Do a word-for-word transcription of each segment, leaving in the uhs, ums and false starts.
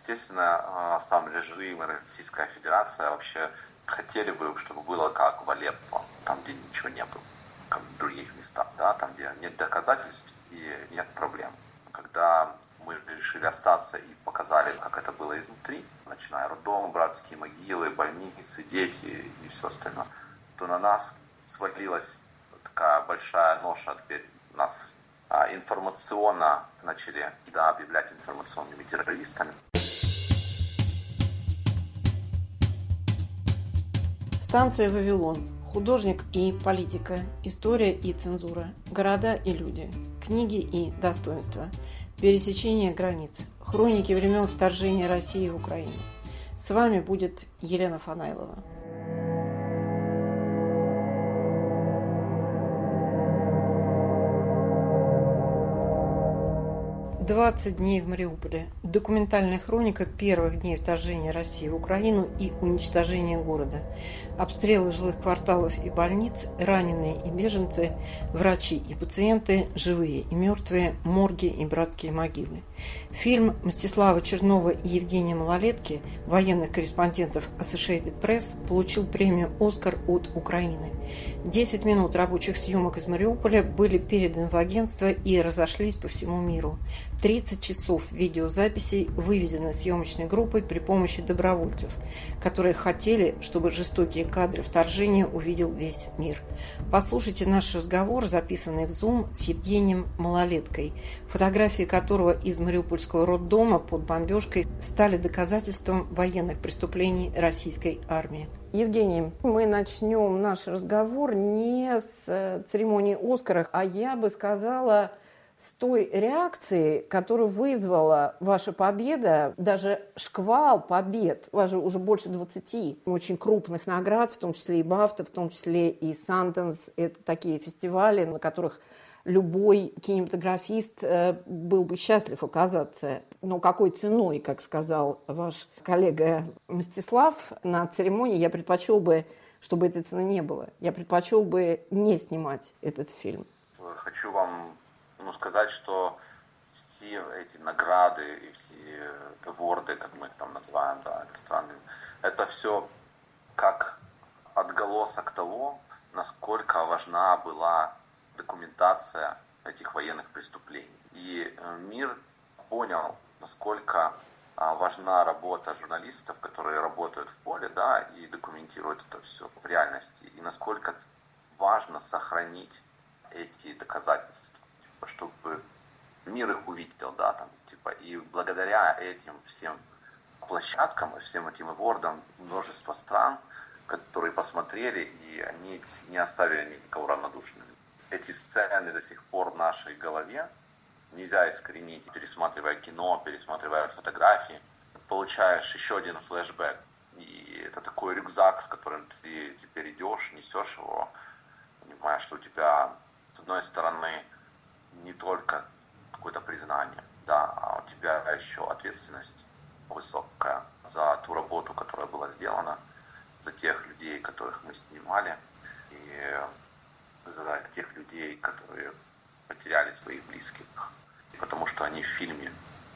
естественно, сам режим и Российская Федерация вообще хотели бы, чтобы было как в Алеппо, там, где ничего не было, как в других местах, да, там, где нет доказательств и нет проблем. Когда мы решили остаться и показали, как это было изнутри, начиная роддом, братские могилы, больницы, дети и все остальное, то на нас свалилась такая большая ноша. Теперь нас а, информационно начали, да, объявлять информационными террористами. Станция «Вавилон». Художник и политика. История и цензура. Города и люди. Книги и достоинства. Пересечение границ. Хроники времен вторжения России в Украину. С вами будет Елена Фанайлова. двадцать дней в Мариуполе. Документальная хроника первых дней вторжения России в Украину и уничтожения города. Обстрелы жилых кварталов и больниц, раненые и беженцы, врачи и пациенты, живые и мертвые, морги и братские могилы. Фильм Мстислава Чернова и Евгения Малолетки, военных корреспондентов Associated Press, получил премию «Оскар» от Украины. Десять минут рабочих съемок из Мариуполя были переданы в агентство и разошлись по всему миру. тридцать часов видеозаписей вывезены съемочной группой при помощи добровольцев, которые хотели, чтобы жестокие кадры вторжения увидел весь мир. Послушайте наш разговор, записанный в Zoom с Евгением Малолеткой, фотографии которого из мариупольского роддома под бомбежкой стали доказательством военных преступлений российской армии. Евгений, мы начнем наш разговор не с церемонии «Оскара», а я бы сказала, с той реакции, которую вызвала ваша победа, даже шквал побед, у вас же уже больше двадцати очень крупных наград, в том числе и Бафта, в том числе и Санденс. Это такие фестивали, на которых любой кинематографист был бы счастлив оказаться. Но какой ценой, как сказал ваш коллега Мстислав на церемонии, я предпочел бы, чтобы этой цены не было. Я предпочел бы не снимать этот фильм. Хочу вам ну, сказать, что все эти награды и все аворды, как мы их там называем, да, иностранными, это все как отголосок того, насколько важна была документация этих военных преступлений. И мир понял, насколько важна работа журналистов, которые работают в поле, да, и документируют это все в реальности, и насколько важно сохранить эти доказательства, чтобы мир их увидел, да, там, типа, и благодаря этим всем площадкам и всем этим авордам множество стран, которые посмотрели, и они не оставили никого равнодушными. Эти сцены до сих пор в нашей голове нельзя искоренить, пересматривая кино, пересматривая фотографии, получаешь еще один флешбэк, и это такой рюкзак, с которым ты теперь идешь, несешь его, понимаешь, что у тебя с одной стороны не только какое-то признание, да, а у тебя еще ответственность высокая за ту работу, которая была сделана, за тех людей, которых мы снимали, и за тех людей, которые потеряли своих близких, потому что они в фильме,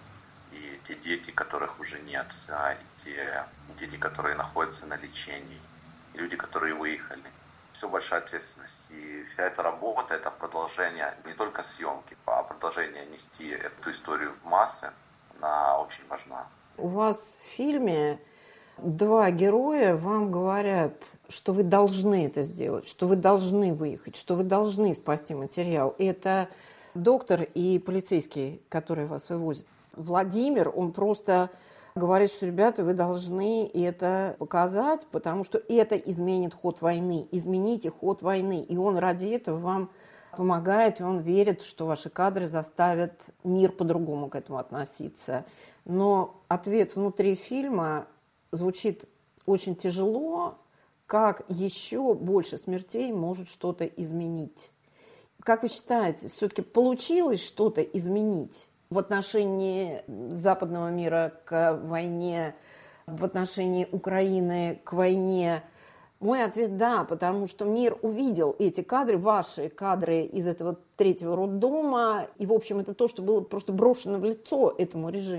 и те дети, которых уже нет, да, и те дети, которые находятся на лечении, и люди, которые выехали. Все большая ответственность. И вся эта работа, это продолжение не только съемки, а продолжение нести эту историю в массы, она очень важна. У вас в фильме два героя вам говорят, что вы должны это сделать, что вы должны выехать, что вы должны спасти материал. Это доктор и полицейский, которые вас вывозят. Владимир, он просто говорит, что, ребята, вы должны это показать, потому что это изменит ход войны. Измените ход войны. И он ради этого вам помогает, и он верит, что ваши кадры заставят мир по-другому к этому относиться. Но ответ внутри фильма звучит очень тяжело, как еще больше смертей может что-то изменить. Как вы считаете, все-таки получилось что-то изменить в отношении западного мира к войне, в отношении Украины к войне? Мой ответ – да, потому что мир увидел эти кадры, ваши кадры из этого третьего роддома, и, в общем, это то, что было просто брошено в лицо этому режиму.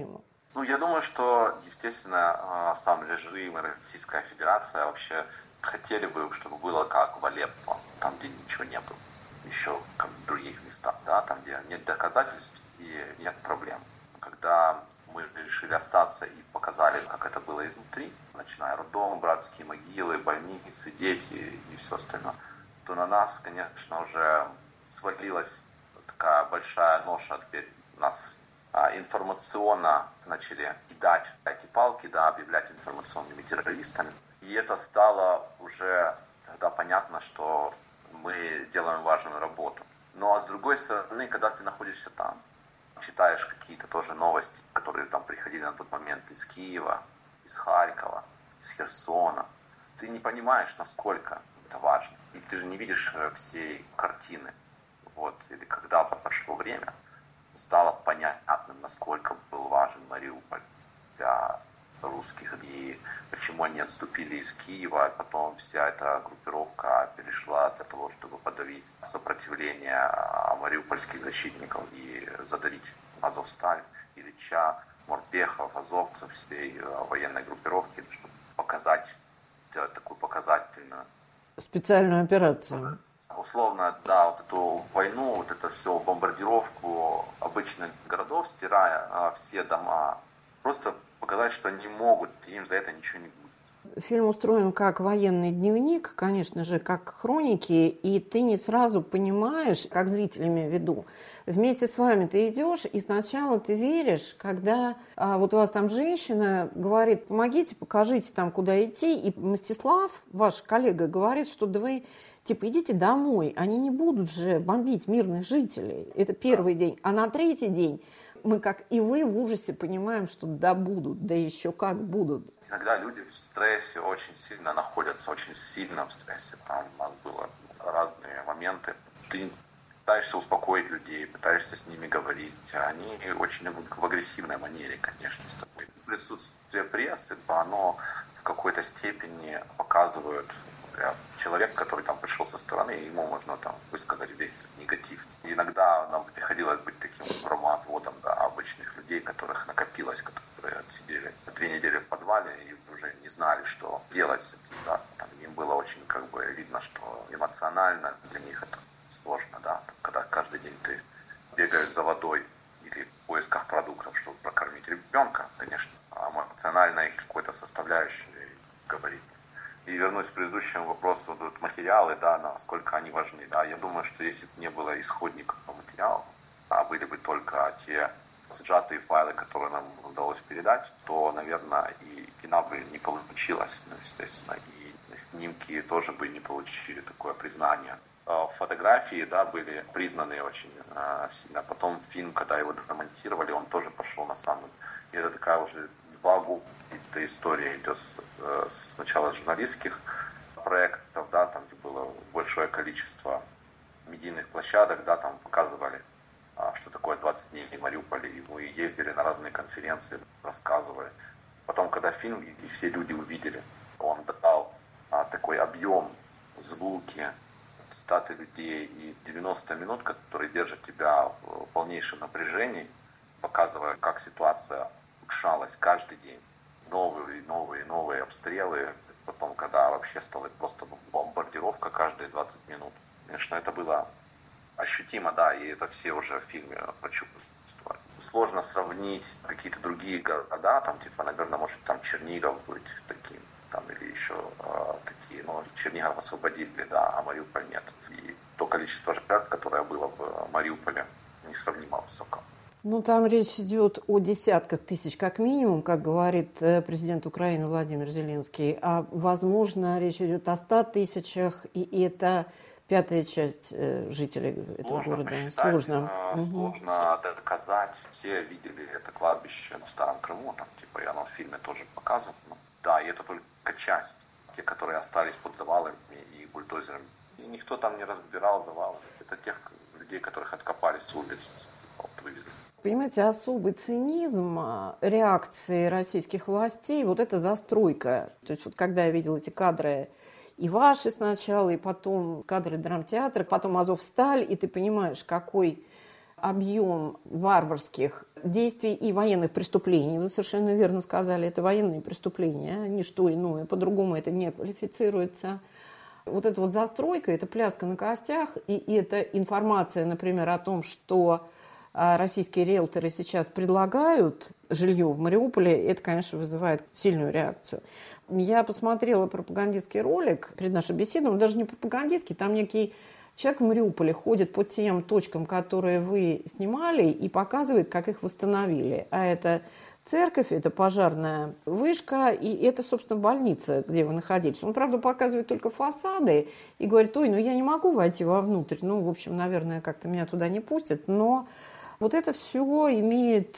Ну, я думаю, что, естественно, сам режим и Российская Федерация вообще хотели бы, чтобы было как в Алеппо, там, где ничего не было, еще как в других местах, да, там, где нет доказательств и нет проблем. Когда мы решили остаться и показали, как это было изнутри, начиная роддом, братские могилы, больницы, дети и все остальное, то на нас, конечно, уже свалилась такая большая ноша. Теперь нас а, информационно начали кидать эти палки, да, объявлять информационными террористами. И это стало уже тогда понятно, что мы делаем важную работу. Ну а с другой стороны, когда ты находишься там, читаешь какие-то тоже новости, которые там приходили на тот момент из Киева, из Харькова, из Херсона, ты не понимаешь, насколько это важно. И ты же не видишь всей картины. Вот. И когда прошло время, стало понятным, насколько был важен Мариуполь для русских и почему они отступили из Киева, и потом вся эта группировка перешла для того, чтобы подавить сопротивление мариупольских защитников и задавить Азовсталь, Ильича, Морпехов, азовцев, всей военной группировки, чтобы показать такую показательную специальную операцию. Условно, да, вот эту войну, вот это все, бомбардировку обычных городов, стирая а, все дома, просто показать, что они могут, и им за это ничего не будет. Фильм устроен как военный дневник, конечно же, как хроники, и ты не сразу понимаешь, как зритель имею в виду. Вместе с вами ты идешь, и сначала ты веришь, когда а, вот у вас там женщина говорит, помогите, покажите там, куда идти, и Мстислав, ваш коллега, говорит, что да вы, типа, идите домой, они не будут же бомбить мирных жителей. Это первый день. А на третий день мы, как и вы, в ужасе понимаем, что да будут, да еще как будут. Иногда люди в стрессе очень сильно находятся, очень сильно в стрессе. Там у нас было разные моменты. Ты пытаешься успокоить людей, пытаешься с ними говорить. Они очень в агрессивной манере, конечно, с тобой. Присутствие прессы, оно в какой-то степени показывает человек, который там пришел со стороны, ему можно там высказать весь негатив. И иногда нам приходилось быть таким громоотводом, да, обычных людей, которых накопилось, которые отсидели две недели в подвале и уже не знали, что делать с этим. Да. Там им было очень как бы видно, что эмоционально для них это сложно, да, когда каждый день ты бегаешь за водой или в поисках продуктов, чтобы прокормить ребенка, конечно, а эмоциональной какой-то составляющей говорить. И вернусь к предыдущему вопросу, вот материалы, да, насколько они важны. Да. Я думаю, что если бы не было исходников по материалу, а были бы только те сжатые файлы, которые нам удалось передать, то, наверное, и кино бы не получилось, естественно, и снимки тоже бы не получили такое признание. Фотографии, да, были признаны очень сильно. Потом фильм, когда его домонтировали, он тоже пошел на самый... И это такая уже два года. Эта история идет с, сначала с журналистских проектов, да, там где было большое количество медийных площадок, да, там показывали, что такое двадцать дней в Мариуполе, и мы ездили на разные конференции, рассказывали. Потом, когда фильм и все люди увидели, он дал а, такой объем, звуки, цитаты людей и девяносто минут, которые держат тебя в полнейшем напряжении, показывая, как ситуация улучшалась каждый день. Новые, новые, новые обстрелы. Потом, когда вообще стала просто бомбардировка каждые двадцать минут. Конечно, это было ощутимо, да, и это все уже в фильме прочувствовали. Сложно сравнить какие-то другие города, там, типа, наверное, может, там Чернигов быть таким, там, или еще э, такие, но Чернигов освободили, да, а Мариуполь нет. И то количество жертв, которое было в Мариуполе, несравнимо высоко. Ну, там речь идет о десятках тысяч, как минимум, как говорит президент Украины Владимир Зеленский. А, возможно, речь идет о ста тысячах, и это пятая часть жителей сложно этого города. Посчитать, сложно. Сложно угу. доказать. Все видели это кладбище в Старом Крыму, там, типа, и оно в фильме тоже показано. Да, и это только часть. Те, которые остались под завалами и бульдозерами. И никто там не разбирал завалы. Это тех людей, которых откопали с улиц, вывезли. Понимаете, особый цинизм реакции российских властей, вот эта застройка. То есть вот когда я видела эти кадры и ваши сначала, и потом кадры драмтеатра, потом Азовсталь, и ты понимаешь, какой объем варварских действий и военных преступлений. Вы совершенно верно сказали, это военные преступления, ничто иное, по-другому это не квалифицируется. Вот эта вот застройка, это пляска на костях, и эта информация, например, о том, что российские риэлторы сейчас предлагают жилье в Мариуполе, это, конечно, вызывает сильную реакцию. Я посмотрела пропагандистский ролик перед нашей беседой, он даже не пропагандистский, там некий человек в Мариуполе ходит по тем точкам, которые вы снимали, и показывает, как их восстановили. А это церковь, это пожарная вышка, и это, собственно, больница, где вы находились. Он, правда, показывает только фасады и говорит: ой, ну я не могу войти вовнутрь. Ну, в общем, наверное, как-то меня туда не пустят, но вот это все имеет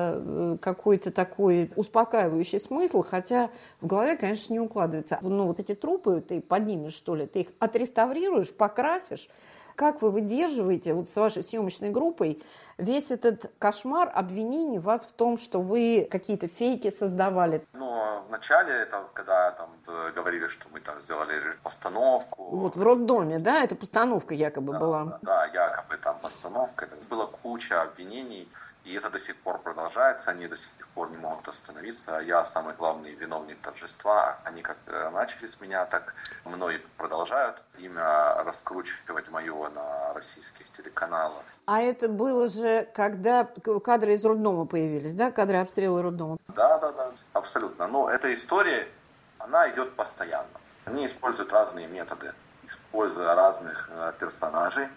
э, какой-то такой успокаивающий смысл, хотя в голове, конечно, не укладывается. Ну, вот эти трупы ты поднимешь, что ли, ты их отреставрируешь, покрасишь. Как вы выдерживаете вот с вашей съемочной группой весь этот кошмар обвинений вас в том, что вы какие-то фейки создавали? Ну, вначале, это когда там говорили, что мы там сделали постановку. Вот в роддоме, да? Это постановка якобы да, была. Да, да, якобы там постановка. Это была куча обвинений, и это до сих пор продолжается. Они до сих пор не могут остановиться. Я самый главный виновник торжества. Они как начали с меня, так мной продолжают имя раскручивать мое на российских телеканалах. А это было же, когда кадры из роддома появились, да? Кадры обстрела роддома. Да, да, да, абсолютно. Но эта история, она идет постоянно. Они используют разные методы, используя разных э, персонажей.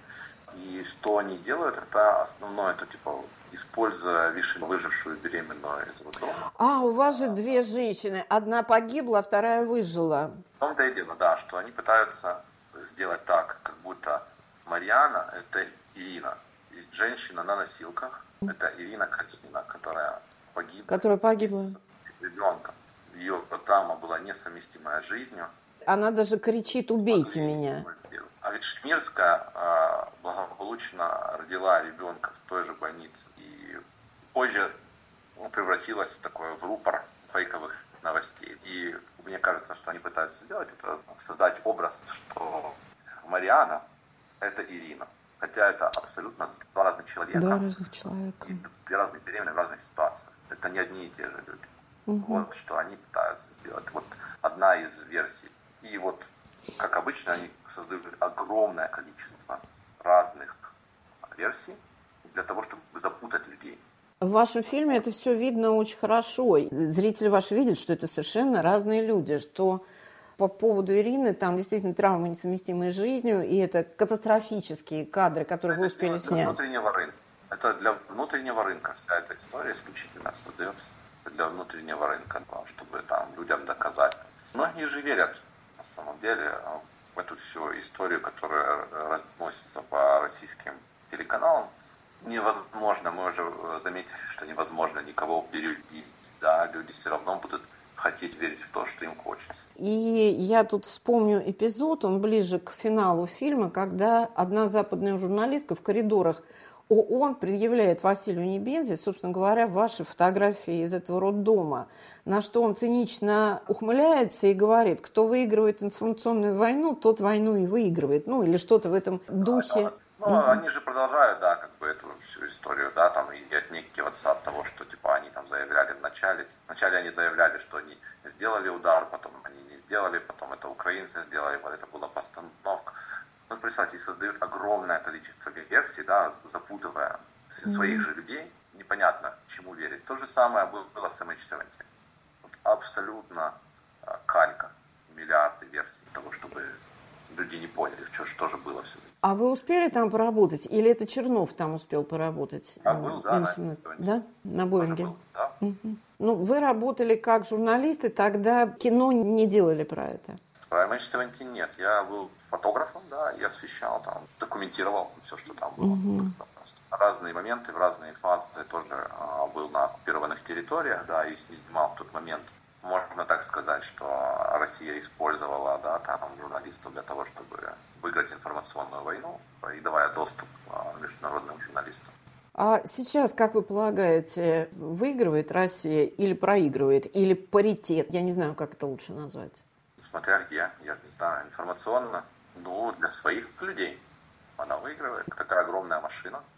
И что они делают, это основное, это типа используя выжившую беременную из роддома. А, у вас же две женщины. Одна погибла, а вторая выжила. В том-то и дело, да, что они пытаются сделать так, как будто Марьяна – это Ирина. И женщина на носилках – это Ирина Калинина, которая погибла. Которая погибла. С ребенком. Ее травма была несовместимая с жизнью. Она даже кричит: убейте меня. А ведь Шмирская э, благополучно родила ребенка в той же больнице. И позже превратилась в такой в рупор фейковых новостей. И мне кажется, что они пытаются сделать это, создать образ, что Марьяна – это Ирина. Хотя это абсолютно два разных человека. Два разных человека. И две разные беременные в разных ситуациях. Это не одни и те же люди. Угу. Вот что они пытаются сделать. Вот одна из версий. И вот, как обычно, они создают огромное количество разных версий для того, чтобы запутать людей. В вашем фильме это все видно очень хорошо. Зрители ваши видят, что это совершенно разные люди, что по поводу Ирины там действительно травмы, несовместимые с жизнью, и это катастрофические кадры, которые это вы успели для снять. Внутреннего рынка. Это для внутреннего рынка. Вся эта история исключительно создается для внутреннего рынка, чтобы там людям доказать. Многие же верят, на самом деле, в эту всю историю, которая разносится по российским телеканалам. Невозможно, мы уже заметили, что невозможно никого переубедить. Да, люди все равно будут хотеть верить в то, что им хочется. И я тут вспомню эпизод, он ближе к финалу фильма, когда одна западная журналистка в коридорах ООН предъявляет Василию Небензе, собственно говоря, ваши фотографии из этого роддома, на что он цинично ухмыляется и говорит: кто выигрывает информационную войну, тот войну и выигрывает. Ну, или что-то в этом духе. Да, да. Ну, mm-hmm. они же продолжают, да, как бы эту всю историю, да, там, и отнекиваться от того, что, типа, они там заявляли в начале. Вначале они заявляли, что они сделали удар, потом они не сделали, потом это украинцы сделали, вот это была постановка. Ну, представьте, создают огромное количество версий, да, запутывая mm-hmm. своих же людей, непонятно, чему верить. То же самое было с эм эйч семнадцать. Вот абсолютно калька, миллиарды версий того, чтобы люди не поняли, что, что же было все. А вы успели там поработать? Или это Чернов там успел поработать? Я был, да, эм семнадцать. на, да? На Боинге? Был, да. Угу. Ну, вы работали как журналисты, тогда кино не делали про это? Про эм эйч семнадцать нет. Я был фотографом, да, я освещал там, документировал все, что там было. Угу. Разные моменты, в разные фазы. Я тоже а, был на оккупированных территориях, да, и снимал в тот момент. Можно так сказать, что Россия использовала, да, там, журналистов для того, чтобы выиграть информационную войну и давая доступ международным журналистам. А сейчас, как вы полагаете, выигрывает Россия или проигрывает, или паритет? Я не знаю, как это лучше назвать. Смотря где, я не знаю, информационно, ну, для своих людей она выигрывает. Такая огромная машина,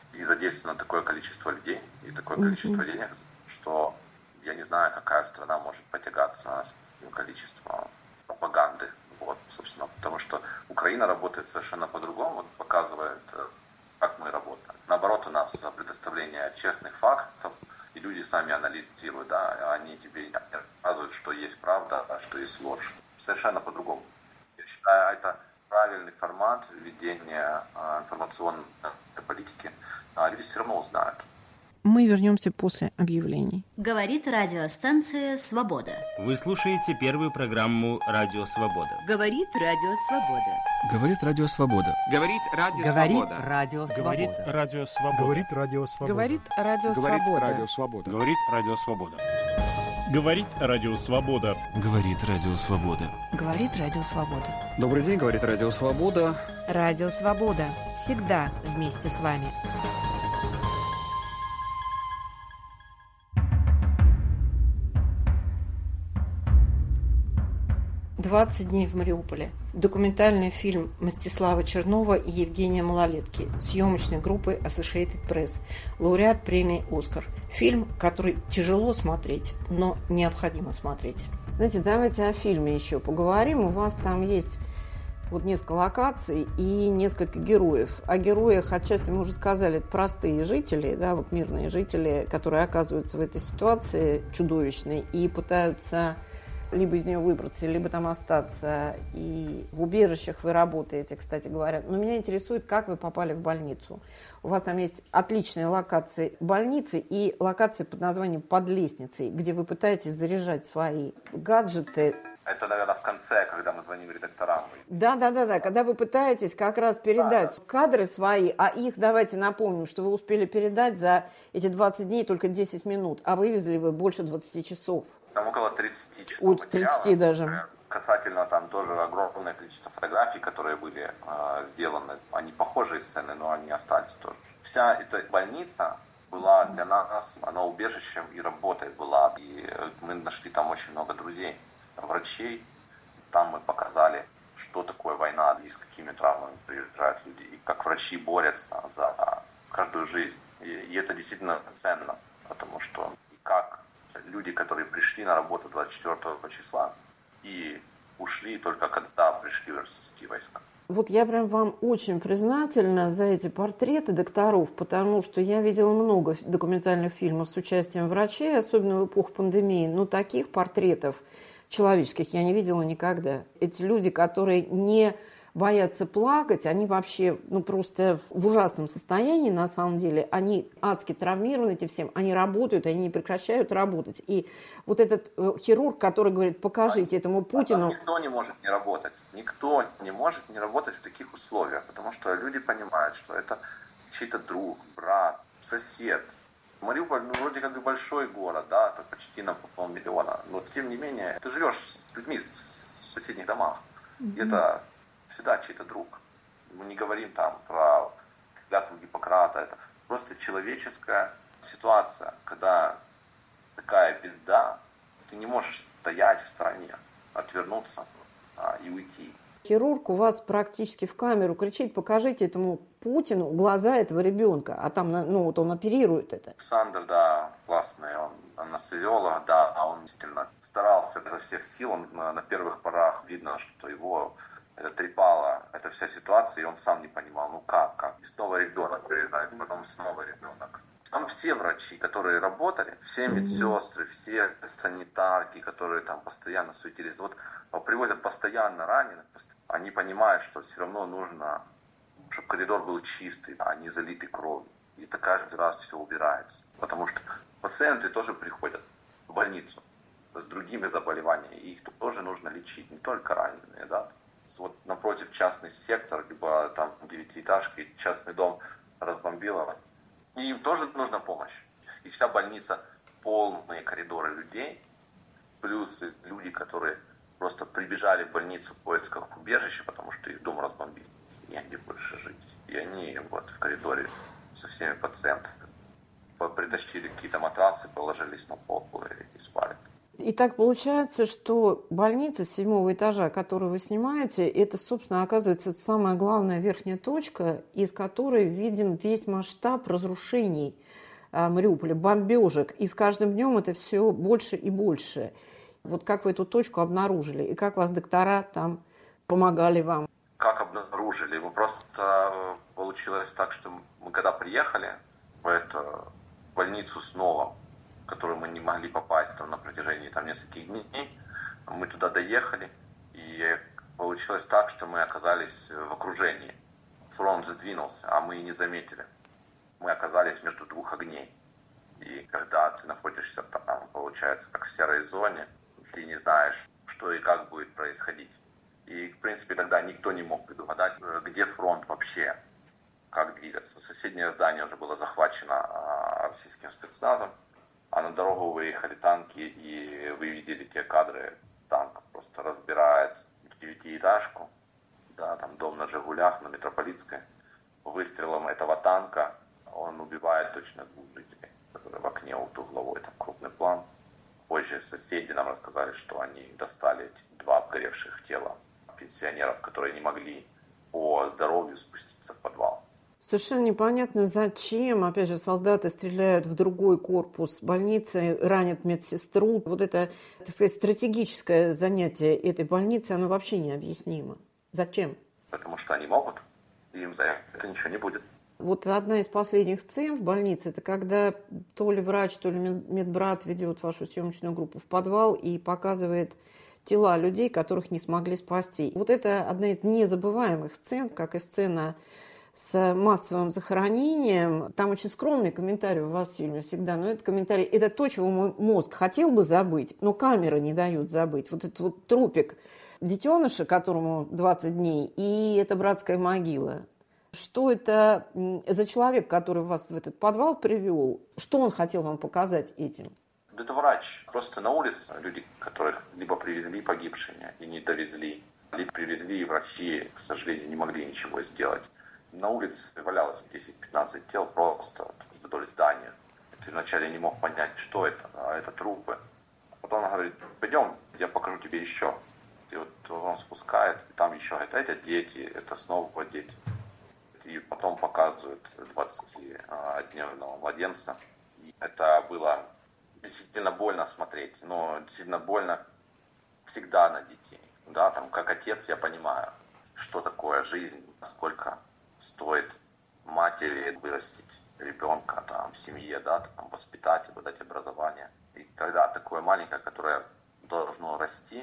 и задействовано такое количество людей и такое количество денег, что я не знаю, какая страна может потягаться с таким количеством пропаганды. Вот, собственно, потому что Украина работает совершенно по-другому, показывает, как мы работаем. Наоборот, у нас предоставление честных фактов, и люди сами анализируют, да, они тебе рассказывают, что есть правда, а что есть ложь. Совершенно по-другому. Я считаю, это правильный формат ведения информационной политики. А люди все равно узнают. Мы вернемся после объявлений. Говорит радиостанция «Свобода». Вы слушаете первую программу «Радио Свобода». Говорит Радио Свобода. Говорит Радио Свобода. Говорит Радио Говорит Свобода. Радио Говорит Свобода. Радио Свобода. Говорит Радио Свобода. Говорит Радио Свобода. Говорит Радио Свобода. Говорит Радио Свобода. Говорит Радио Свобода. Говорит Радио Свобода. Добрый день, говорит Радио Свобода. Радио Свобода. Всегда вместе с вами. «двадцать дней в Мариуполе». Документальный фильм Мстислава Чернова и Евгения Малолетки съемочной группы Associated Press. Лауреат премии «Оскар». Фильм, который тяжело смотреть, но необходимо смотреть. Знаете, давайте о фильме еще поговорим. У вас там есть вот несколько локаций и несколько героев. О героях отчасти мы уже сказали, это простые жители, да, вот мирные жители, которые оказываются в этой ситуации чудовищной и пытаются либо из нее выбраться, либо там остаться. И в убежищах вы работаете, кстати говоря. Но меня интересует, как вы попали в больницу. У вас там есть отличные локации больницы и локации под названием «Под лестницей», где вы пытаетесь заряжать свои гаджеты. Это, наверное, в конце, когда мы звоним редакторам. Да, да, да, да. Когда вы пытаетесь как раз передать да. кадры свои, а их, давайте напомним, что вы успели передать за эти двадцать дней только десять минут, а вывезли вы больше двадцати часов. Там около тридцати часов. От тридцати даже. Касательно там тоже огромное количество фотографий, которые были э, сделаны. Они похожие сцены, но они остались тоже. Вся эта больница была для нас, она убежищем и работой была. И мы нашли там очень много друзей, врачей. Там мы показали, что такое война и с какими травмами приезжают люди. И как врачи борются за каждую жизнь. И, и это действительно ценно, потому что и как люди, которые пришли на работу двадцать четвёртого числа и ушли только когда пришли российские войска. Вот я прям вам очень признательна за эти портреты докторов, потому что я видела много документальных фильмов с участием врачей, особенно в эпоху пандемии, но таких портретов человеческих я не видела никогда. Эти люди, которые не боятся плакать, они вообще ну, просто в ужасном состоянии на самом деле. Они адски травмированы этим всем, они работают, они не прекращают работать. И вот этот э, хирург, который говорит, покажите этому Путину... А никто не может не работать. Никто не может не работать в таких условиях, потому что люди понимают, что это чей-то друг, брат, сосед. Мариуполь, ну, вроде как и большой город, да, это почти на полмиллиона, но тем не менее, ты живешь с людьми в соседних домах, mm-hmm. и это всегда чей-то друг. Мы не говорим там про клятву Гиппократа, это просто человеческая ситуация, когда такая беда, ты не можешь стоять в стороне, отвернуться а, и уйти. Хирург у вас практически в камеру кричит, покажите этому Путину глаза этого ребенка, а там, ну, вот он оперирует это. Александр, да, классный, он анестезиолог, да, а он действительно старался изо всех сил, он на, на первых порах видно, что его это трепало, эта вся ситуация, и он сам не понимал, ну как, как, и снова ребенок приезжает, потом снова ребенок. Там все врачи, которые работали, все медсестры, все санитарки, которые там постоянно суетились, вот привозят постоянно раненых, они понимают, что все равно нужно, чтобы коридор был чистый, а не залитый кровью. И это каждый раз все убирается. Потому что пациенты тоже приходят в больницу с другими заболеваниями, и их тоже нужно лечить, не только раненые, да. Вот напротив частный сектор, либо там девятиэтажки, частный дом разбомбило, и им тоже нужна помощь. И вся больница полные коридоры людей, плюс люди, которые просто прибежали в больницу в поисках убежища, потому что их дом разбомбили. Негде больше жить. И они вот в коридоре со всеми пациентами притащили какие-то матрасы, положились на пол и спали. И так получается, что больница с седьмого этажа, которую вы снимаете, это, собственно, оказывается самая главная верхняя точка, из которой виден весь масштаб разрушений Мариуполя, бомбежек. И с каждым днем это все больше и больше. Вот как вы эту точку обнаружили? И как вас доктора там помогали вам? Как обнаружили? Мы просто получилось так, что мы когда приехали в эту больницу снова, в которую мы не могли попасть там, на протяжении там, нескольких дней, мы туда доехали, и получилось так, что мы оказались в окружении. Фронт задвинулся, а мы и не заметили. Мы оказались между двух огней. И когда ты находишься там, получается, как в серой зоне, ты не знаешь, что и как будет происходить. И, в принципе, тогда никто не мог предугадать, где фронт вообще, как двигаться. Соседнее здание уже было захвачено российским спецназом, а на дорогу выехали танки, и вы видели те кадры, танк просто разбирает девятиэтажку, да, там дом на Жигулях, на Метрополитской. Выстрелом этого танка он убивает точно двух жителей, которые в окне вот угловой, там крупный план. Позже соседи нам рассказали, что они достали эти два обгоревших тела пенсионеров, которые не могли по здоровью спуститься в подвал. Совершенно непонятно, зачем, опять же, солдаты стреляют в другой корпус больницы, ранят медсестру. Вот это, так сказать, стратегическое занятие этой больницы, оно вообще необъяснимо. Зачем? Потому что они могут, и им за это ничего не будет. Вот одна из последних сцен в больнице, это когда то ли врач, то ли медбрат ведет вашу съемочную группу в подвал и показывает тела людей, которых не смогли спасти. Вот это одна из незабываемых сцен, как и сцена с массовым захоронением. Там очень скромный комментарий у вас в фильме всегда, но этот комментарий, это то, чего мой мозг хотел бы забыть, но камеры не дают забыть. Вот этот вот трупик детеныша, которому двадцать дней, и эта братская могила. Что это за человек, который вас в этот подвал привел? Что он хотел вам показать этим? Это врач. Просто на улице люди, которых либо привезли погибшими и не довезли, либо привезли, и врачи, к сожалению, не могли ничего сделать. На улице валялось десять-пятнадцать тел просто вдоль здания. Ты вначале не мог понять, что это, а это трупы. Потом он говорит, пойдем, я покажу тебе еще. И вот он спускает, и там еще, это, это дети, это снова дети. И потом показывают двадцатидневного младенца. И это было действительно больно смотреть, но действительно больно всегда на детей. Да, там, как отец я понимаю, что такое жизнь, сколько стоит матери вырастить ребенка там, в семье, да, там, воспитать и дать образование. И когда такое маленькое, которое должно расти,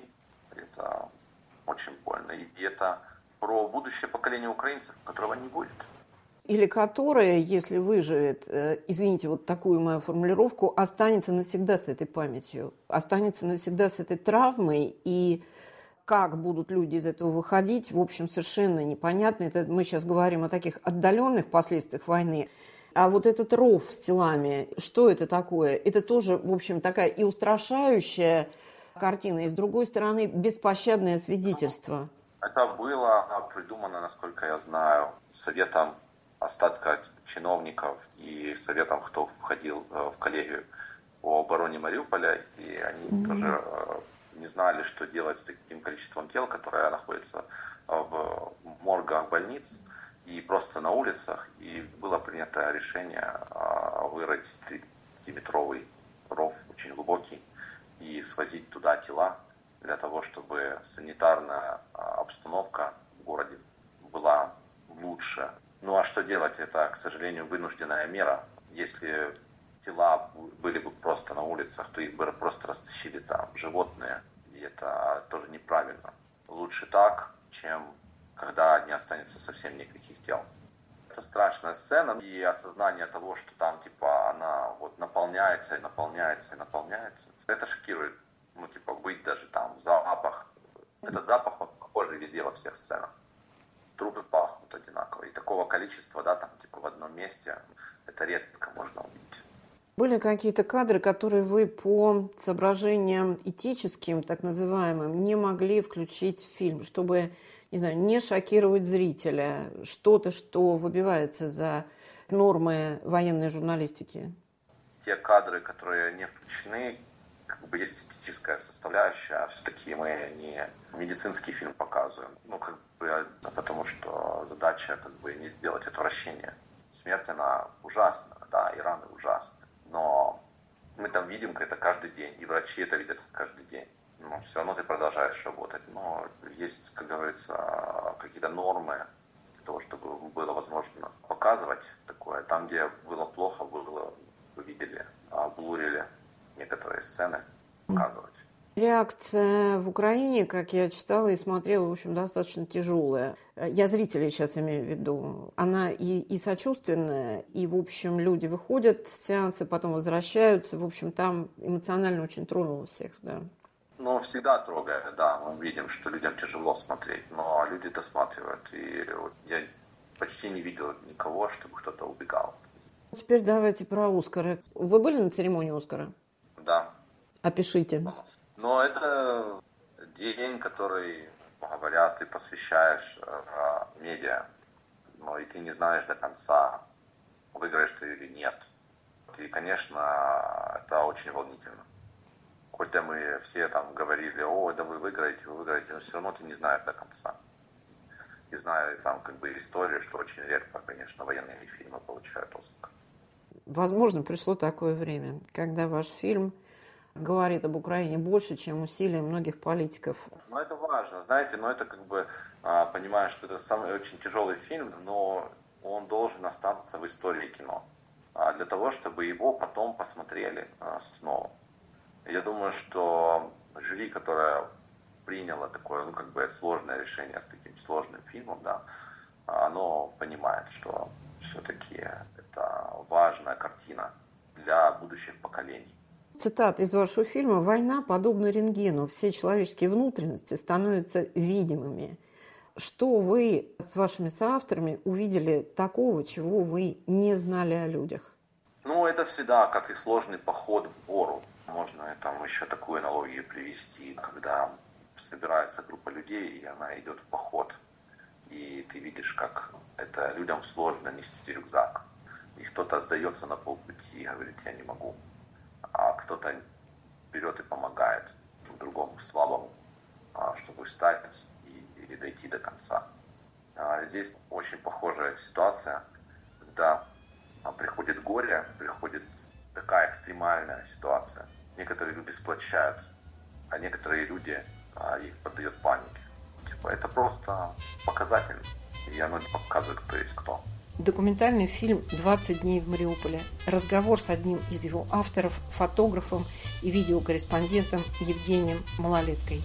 это очень больно. И это про будущее поколение украинцев, которого не будет. Или которое, если выживет, извините, вот такую мою формулировку, останется навсегда с этой памятью, останется навсегда с этой травмой, и как будут люди из этого выходить, в общем, совершенно непонятно. Это мы сейчас говорим о таких отдаленных последствиях войны. А вот этот ров с телами, что это такое? Это тоже, в общем, такая и устрашающая картина, и, с другой стороны, беспощадное свидетельство. Это было придумано, насколько я знаю, советом остатка чиновников и советом, кто входил в коллегию по обороне Мариуполя, и они mm-hmm. тоже не знали, что делать с таким количеством тел, которые находятся в моргах больниц и просто на улицах, и было принято решение вырыть тридцатиметровый ров, очень глубокий, и свозить туда тела, для того, чтобы санитарная обстановка в городе была лучше. Ну а что делать? Это, к сожалению, вынужденная мера. Если тела были бы просто на улицах, то их бы просто растащили там животные. И это тоже неправильно. Лучше так, чем когда не останется совсем никаких тел. Это страшная сцена, и осознание того, что там типа она вот наполняется и наполняется и наполняется, это шокирует. Ну, типа, быть даже там, запах. Этот запах, он похожий везде во всех сценах. Трупы пахнут одинаково. И такого количества, да, там, типа, в одном месте, это редко можно увидеть. Были какие-то кадры, которые вы по соображениям этическим, так называемым, не могли включить в фильм, чтобы, не знаю, не шокировать зрителя, что-то, что выбивается за нормы военной журналистики? Те кадры, которые не включены, как бы есть эстетическая составляющая, а все-таки мы не медицинский фильм показываем. Ну, как бы, потому что задача как бы не сделать отвращение. Смерть, она ужасна, да, и раны ужасны. Но мы там видим это каждый день, и врачи это видят каждый день. Но все равно ты продолжаешь работать. Но есть, как говорится, какие-то нормы для того, чтобы было возможно показывать такое. Там, где было плохо, было, вы видели, блурили некоторые сцены, показывать. Реакция в Украине, как я читала и смотрела, в общем, достаточно тяжелая. Я зрителей сейчас имею в виду. Она и, и сочувственная, и, в общем, люди выходят с сеанса, потом возвращаются. В общем, там эмоционально очень тронуло всех, да. Ну, всегда трогает, да. Мы видим, что людям тяжело смотреть, но люди досматривают. И вот я почти не видел никого, чтобы кто-то убегал. Теперь давайте про Оскара. Вы были на церемонии Оскара? Да. Опишите. Но это день, который, говорят, ты посвящаешь э, медиа, но и ты не знаешь до конца, выиграешь ты или нет. И, конечно, это очень волнительно. Хотя мы все там говорили, о, да вы выиграете, вы выиграете, но все равно ты не знаешь до конца. И знаю там как бы историю, что очень редко, конечно, военные фильмы получают Оскар. Возможно, пришло такое время, когда ваш фильм говорит об Украине больше, чем усилия многих политиков. Ну, это важно, знаете, но это как бы, понимаю, что это самый очень тяжелый фильм, но он должен остаться в истории кино. Для того, чтобы его потом посмотрели снова. Я думаю, что жюри, которое приняло такое, ну, как бы сложное решение с таким сложным фильмом, да, оно понимает, что все-таки это важная картина для будущих поколений. Цитата из вашего фильма: «Война подобна рентгену. Все человеческие внутренности становятся видимыми». Что вы с вашими соавторами увидели такого, чего вы не знали о людях? Ну, это всегда как и сложный поход в гору. Можно там еще такую аналогию привести, когда собирается группа людей, и она идет в поход. И ты видишь, как это людям сложно нести рюкзак. И кто-то сдается на полпути и говорит, я не могу. А кто-то берет и помогает другому слабому, чтобы встать и, и дойти до конца. Здесь очень похожая ситуация, когда приходит горе, приходит такая экстремальная ситуация. Некоторые люди сплочаются, а некоторые люди их поддают панике. Типа, это просто показатель, и оно не показывает, кто есть кто. Документальный фильм «двадцать дней в Мариуполе». Разговор с одним из его авторов, фотографом и видеокорреспондентом Евгением Малолеткой.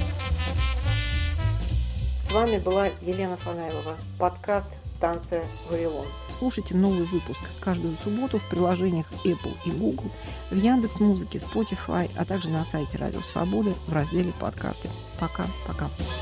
С вами была Елена Фанаилова. Подкаст «Станция Вавилон». Слушайте новый выпуск каждую субботу в приложениях Apple и Google, в Яндекс.Музыке, Spotify, а также на сайте Радио Свобода в разделе «Подкасты». Пока-пока.